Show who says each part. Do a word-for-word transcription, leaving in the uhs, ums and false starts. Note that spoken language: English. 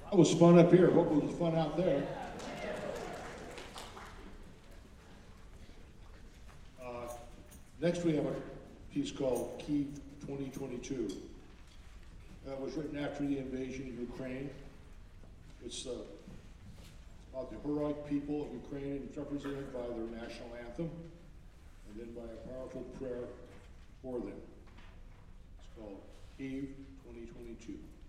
Speaker 1: That was fun up here. Hope it was fun out there. Uh, next, we have a piece called Kyiv twenty twenty-two. That was written after the invasion of Ukraine. It's uh, about the heroic people of Ukraine, and it's represented by their national anthem, and then by a powerful prayer for them. It's called Kyiv twenty twenty-two.